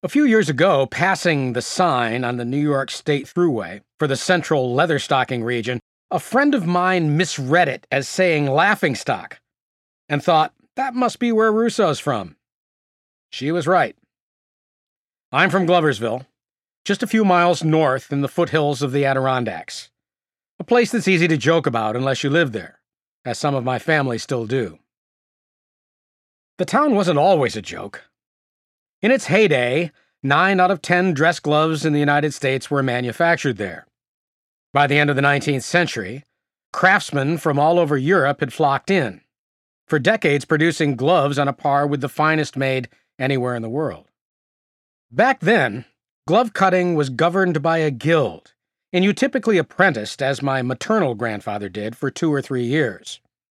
A few years ago, passing the sign on the New York State Thruway for the central leatherstocking region, a friend of mine misread it as saying laughingstock and thought that must be where Russo's from. She was right. I'm from Gloversville, just a few miles north in the foothills of the Adirondacks, a place that's easy to joke about unless you live there, as some of my family still do. The town wasn't always a joke. In its heyday, 9 out of 10 dress gloves in the United States were manufactured there. By the end of the 19th century, craftsmen from all over Europe had flocked in, for decades producing gloves on a par with the finest made anywhere in the world. Back then, glove cutting was governed by a guild, and you typically apprenticed, as my maternal grandfather did, for 2 or 3 years.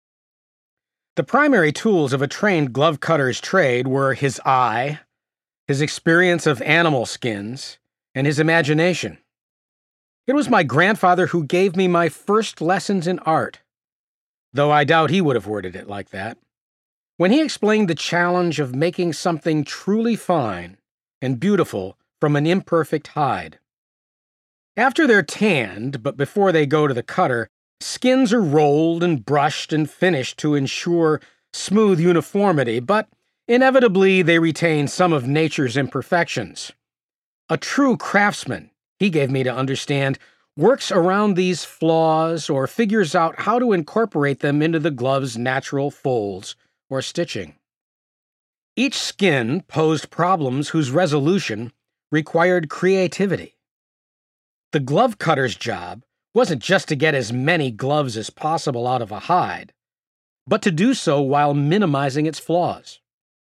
The primary tools of a trained glove cutter's trade were his eye, his experience of animal skins, and his imagination. It was my grandfather who gave me my first lessons in art, though I doubt he would have worded it like that, when he explained the challenge of making something truly fine and beautiful from an imperfect hide. After they're tanned, but before they go to the cutter, skins are rolled and brushed and finished to ensure smooth uniformity, but inevitably they retain some of nature's imperfections. A true craftsman, he gave me to understand, works around these flaws or figures out how to incorporate them into the glove's natural folds or stitching. Each skin posed problems whose resolution required creativity. The glove cutter's job wasn't just to get as many gloves as possible out of a hide, but to do so while minimizing its flaws.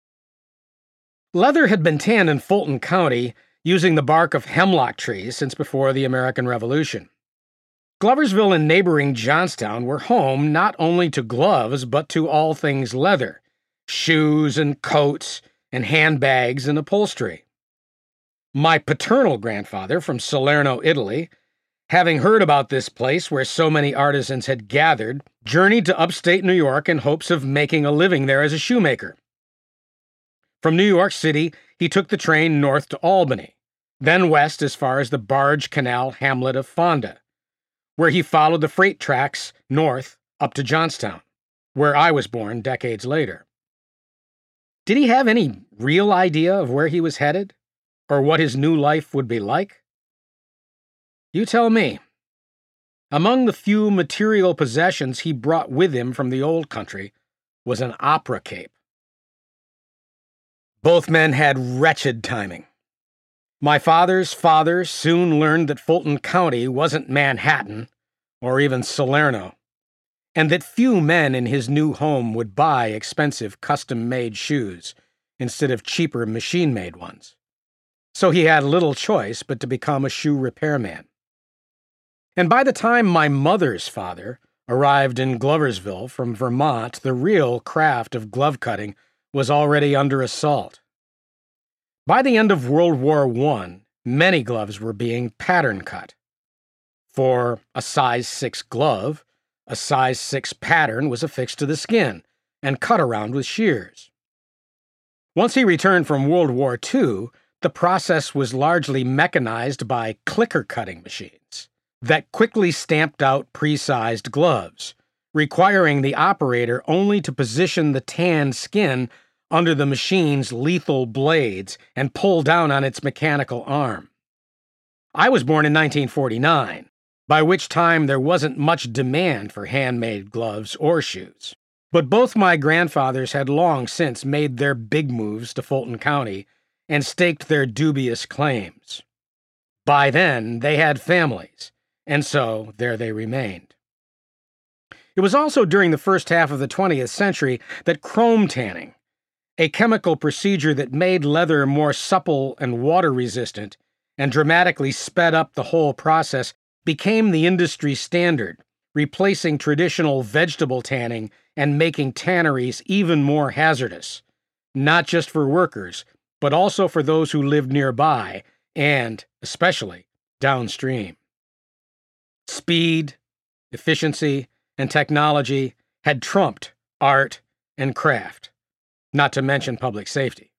Leather had been tanned in Fulton County using the bark of hemlock trees since before the American Revolution. Gloversville and neighboring Johnstown were home not only to gloves but to all things leather, shoes and coats and handbags and upholstery. My paternal grandfather from Salerno, Italy, having heard about this place where so many artisans had gathered, journeyed to upstate New York in hopes of making a living there as a shoemaker. From New York City, he took the train north to Albany, then west as far as the barge canal hamlet of Fonda, where he followed the freight tracks north up to Johnstown, where I was born decades later. Did he have any real idea of where he was headed, or what his new life would be like? You tell me. Among the few material possessions he brought with him from the old country was an opera cape. Both men had wretched timing. My father's father soon learned that Fulton County wasn't Manhattan, or even Salerno, and that few men in his new home would buy expensive custom-made shoes instead of cheaper machine-made ones. So he had little choice but to become a shoe repairman. And by the time my mother's father arrived in Gloversville from Vermont, the real craft of glove cutting was already under assault. By the end of World War I, many gloves were being pattern cut. For a size 6 glove, a size 6 pattern was affixed to the skin and cut around with shears. Once he returned from World War II, the process was largely mechanized by clicker cutting machines that quickly stamped out pre-sized gloves, requiring the operator only to position the tanned skin under the machine's lethal blades and pull down on its mechanical arm. I was born in 1949, by which time there wasn't much demand for handmade gloves or shoes. But both my grandfathers had long since made their big moves to Fulton County and staked their dubious claims. By then, they had families, and so there they remained. It was also during the first half of the 20th century that chrome tanning, a chemical procedure that made leather more supple and water-resistant and dramatically sped up the whole process, became the industry standard, replacing traditional vegetable tanning and making tanneries even more hazardous, not just for workers, but also for those who lived nearby and, especially, downstream. Speed, efficiency, and technology had trumped art and craft, not to mention public safety.